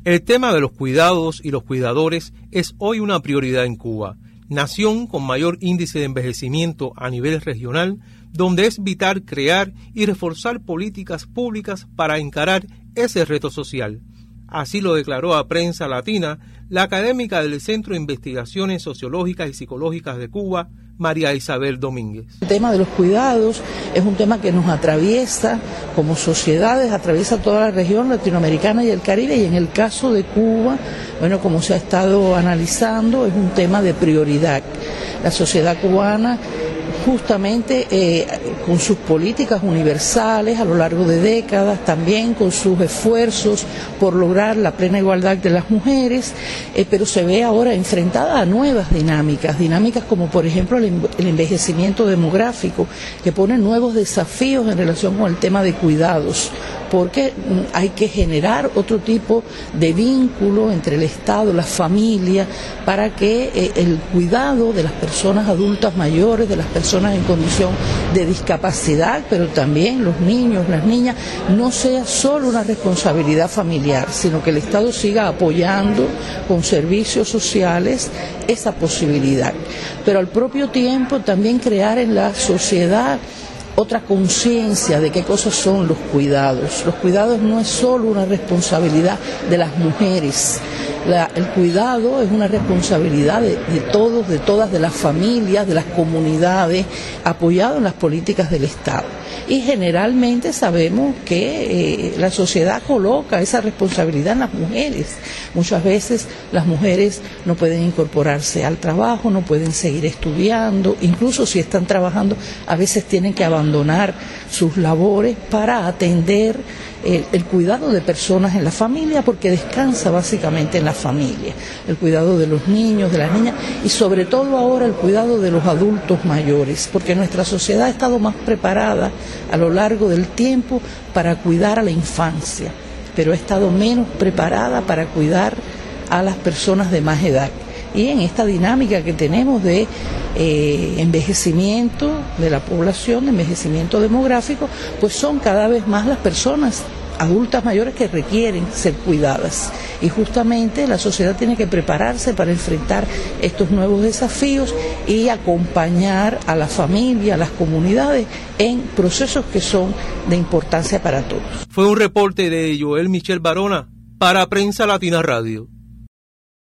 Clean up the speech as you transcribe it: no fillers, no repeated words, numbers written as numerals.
El tema de los cuidados y los cuidadores es hoy una prioridad en Cuba, nación con mayor índice de envejecimiento a nivel regional, donde es vital crear y reforzar políticas públicas para encarar ese reto social. Así lo declaró a Prensa Latina la académica del Centro de Investigaciones Sociológicas y Psicológicas de Cuba, María Isabel Domínguez. El tema de los cuidados es un tema que nos atraviesa como sociedades, atraviesa toda la región latinoamericana y el Caribe, y en el caso de Cuba, bueno, como se ha estado analizando, es un tema de prioridad. La sociedad cubana, justamente con sus políticas universales a lo largo de décadas, también con sus esfuerzos por lograr la plena igualdad de las mujeres, pero se ve ahora enfrentada a nuevas dinámicas como por ejemplo el envejecimiento demográfico, que pone nuevos desafíos en relación con el tema de cuidados, porque hay que generar otro tipo de vínculo entre el Estado, la familia, para que el cuidado de las personas adultas mayores, de las personas en condición de discapacidad, pero también los niños, las niñas, no sea solo una responsabilidad familiar, sino que el Estado siga apoyando con servicios sociales esa posibilidad. Pero al propio tiempo también crear en la sociedad otra conciencia de qué cosas son los cuidados. Los cuidados no es solo una responsabilidad de las mujeres. El cuidado es una responsabilidad de todos, de todas, de las familias, de las comunidades, apoyado en las políticas del Estado. Y generalmente sabemos que la sociedad coloca esa responsabilidad en las mujeres. Muchas veces las mujeres no pueden incorporarse al trabajo, no pueden seguir estudiando, incluso si están trabajando, a veces tienen que abandonar sus labores para atender el cuidado de personas en la familia, porque descansa básicamente en la familia, el cuidado de los niños, de las niñas y sobre todo ahora el cuidado de los adultos mayores, porque nuestra sociedad ha estado más preparada a lo largo del tiempo para cuidar a la infancia, pero ha estado menos preparada para cuidar a las personas de más edad. Y en esta dinámica que tenemos de envejecimiento de la población, envejecimiento demográfico, pues son cada vez más las personas adultas mayores que requieren ser cuidadas. Y justamente la sociedad tiene que prepararse para enfrentar estos nuevos desafíos y acompañar a la familia, a las comunidades en procesos que son de importancia para todos. Fue un reporte de Joel Michel Barona para Prensa Latina Radio.